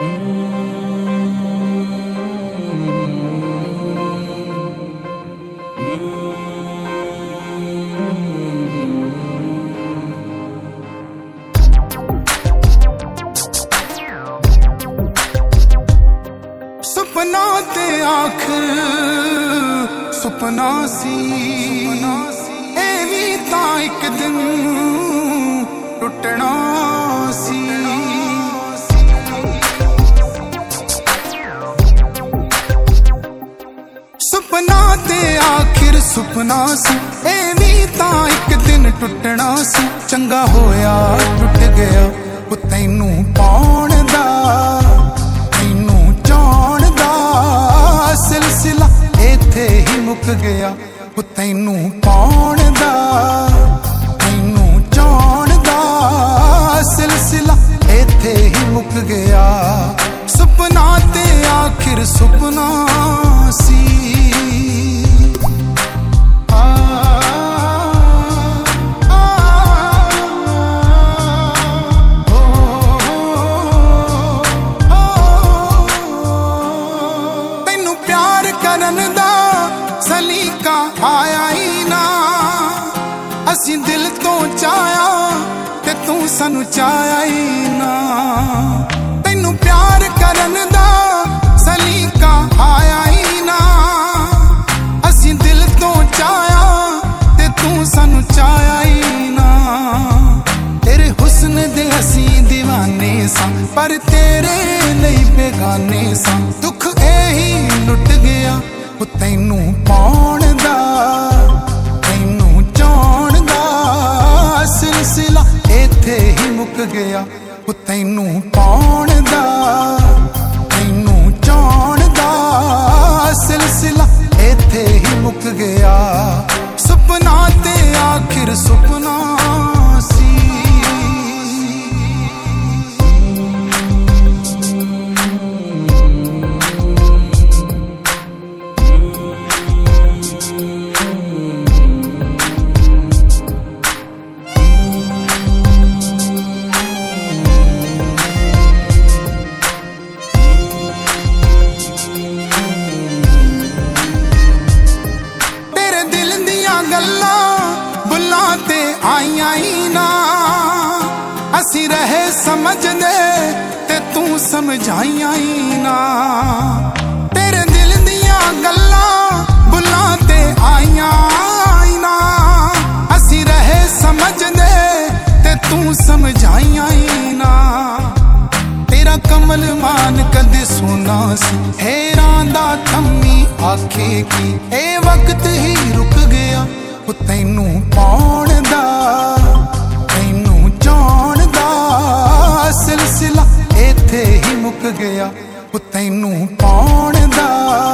सुपना ते आखिर सुपना सी ए भी तां एक दिन टुटना सी। सुपना ते आखिर सुपना सी ए भी तां एक दिन टुटना सी। चंगा होया टुट गया वो तैनू पाउण दा तैनू चाहण दा सिलसिला इत्थे ही मुक गया वो तैनू पाउण दा तैनू चाहण दा सिलसिला इत्थे ही मुक गया। सुपना ते आखिर सुपना सी। करन दा सलीका आया ही ना असी दिल तो चाया ते तू सानू चाया ही ना। तैनू प्यार करन दा सलीका आया ही ना असी दिल तो चाया ते तू सानू चाया ही ना। तेरे हुस्न दे असी दीवाने सा पर तेरे नहीं बेगाने सा। दुख यही लुट गया वो तैनू पाउण दा तैनू चाहण दा सिलसिला इत्थे ही मुक गया वो तैनू पाउण दा तैनू चाहण दा सिलसिला इत्थे ही मुक गया। सुपना ते आखिर सुपना सी। आईया ही ना असी रहे समझदे ते तू समझाइया ही ना। तेरे दिल दिया गल्लां बुलां ते आईया ही ना असी रहे समझदे ते तू समझाइया ही ना। तेरा कमल मान कदे सुना सी हैरान दा थम्मी आखे की ए वक्त ही रुक गया वो तैनू पाउण दा तैनू चाहण दा सिलसिला इत्थे ही मुक गया वो तैनू पाउण दा